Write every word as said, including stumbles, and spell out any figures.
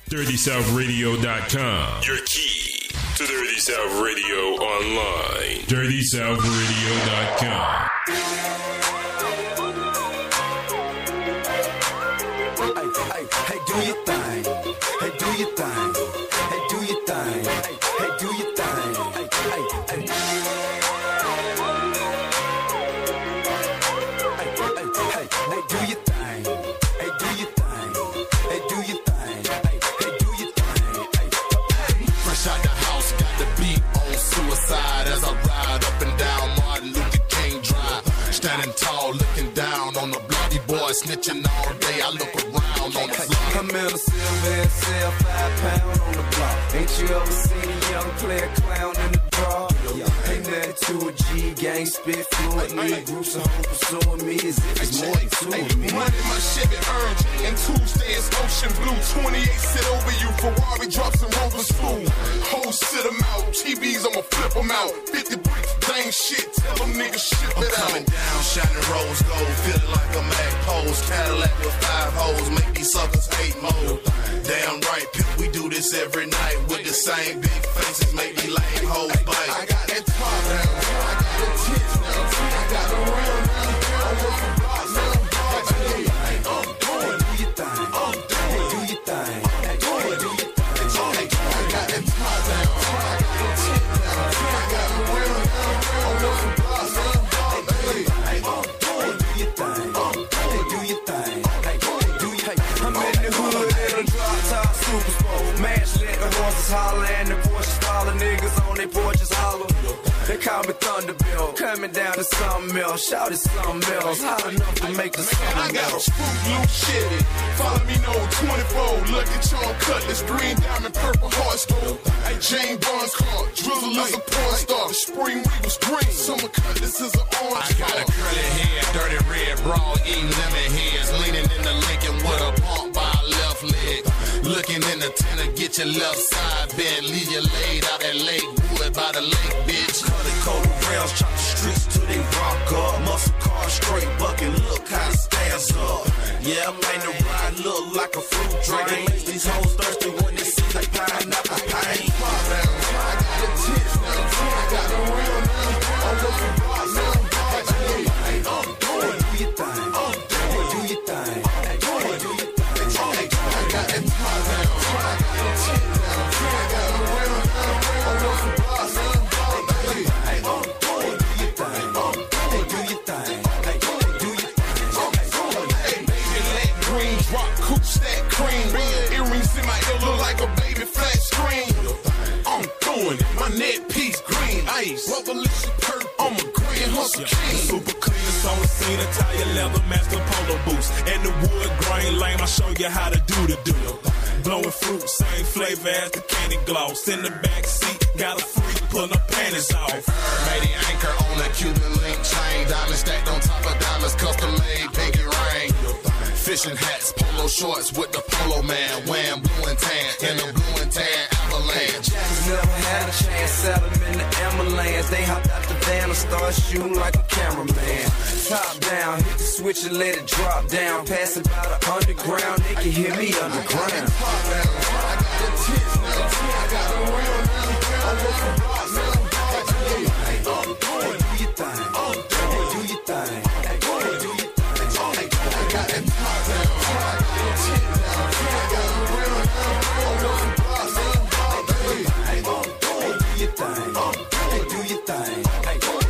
dirty south radio dot com. Your key to Dirty South Radio online. dirty south radio dot com. Hey, hey, hey, do your thing. Hey, do your thing. Hey, do your thing. Hey, hey, do your thing. Hey, hey, hey. Hey, hey, hey, hey, do your thing. Hey, do your thing. Hey, do your thing. Hey, hey, do your thing. Hey, hey. Fresh out the house, got the beat on suicide as I ride up and down Martin Luther King Drive. Standing tall, looking down on the bloody boy, snitching all day. I look around on the block. I'm in a silver and sell five pound on the block. Ain't you ever seen a young player clown in the draw? Ain't nothing to a G gang spit fluently. Groups of hoes pursuing me as if it's more than two of me. Money, my Chevy earned, and Tuesday is ocean blue. twenty-eight sit over you, Ferrari drops and Rover's fool. Hoes sit them out, T Vs I'ma flip them out. fifty bricks, dang shit, tell them niggas ship it out. Coming down, shining rose gold, feeling like a Mac pose. Cadillac with five hoes, make these suckers hate mode. Damn right, pimp, we do this every night. With the same big faces, make me lame hoes bite. I got that top down, I got the tits now, I got the round now, I'm with the boss now. I'm doing, do your thing, I'm doing, do your thing, hey, do your thing. I got that top down, I got the tits now, I got the round now, I'm with the boss now. I'm doing, do your thing, hey, do your thing, hey, do your thing. I'm in the hood in a drop top super sport. Mash let the horses holler and the Porsches follow. Niggas on their porches holler. They call me Thunderbill. Coming down to something else. Shout it something else. Hot enough to make the sun I got a melt. spook blue Chevy. Follow me no twenty-four. Lucky Charm Cutlass. Green diamond, purple heart stove. Hey, Jane Bond's car. Drizzle is a porn star. The spring Regal's green. Summer Cutlass is an orange. I got a curly hair, dirty red bra, eating lemon heads. Leaning in the Lincoln with a pump by a left leg. Looking in the tenor, get your left side bent. Leave you laid out at Lake Wood by the lake, bitch. Color coded rails, chop the streets till they rock up. Muscle car straight bucket, look how it stands up. Yeah, I made the ride look like a fruit drain. These hoes thirsty when they see the pineapple pain. I got the tits now, I got the real now. I'm looking boss now. I'm doing, do your thing, I'm doing, do your thing, hey, do your thing. I got that top down, I got the tits now, I got the real now. I'm looking boss now. Hey, I'm doing, do your thing, hey, do your thing, hey, do your thing. Hey, baby, let green drop, coupe stack cream. Earrings in my ear look like a baby flat screen. I'm doing it, my neck piece green ice. Revolution purple, I'm a green hustle king. Super clean, it's on the scene, Italian leather, master polo boots. And the wood grain lame, I show you how to do the do. Blowing fruit, same flavor as the candy gloss. In the back seat, got a freak pulling her panties off. Made the anchor on a Cuban link chain. Diamond stacked on top of diamonds, custom made, pinky ring. Fishing hats, polo shorts with the polo man. Wham, blue and tan, in the blue and tan avalanche. Jackers never had a chance, sat them in the ambulance. They hopped out the van and started shooting like a cameraman. Top down, hit the switch and let it drop down. Passing by the underground, they can hear me underground. Top down, I got the tits now, I got the real now. I'm looking boss now. Hey, I'm doing, do your thing, I'm doing, do your thing, hey, do your thing. I got that top down, I got the tits now, I got the real now. I'm looking boss now. Hey, I'm doing, do your thing, hey, do your thing, hey.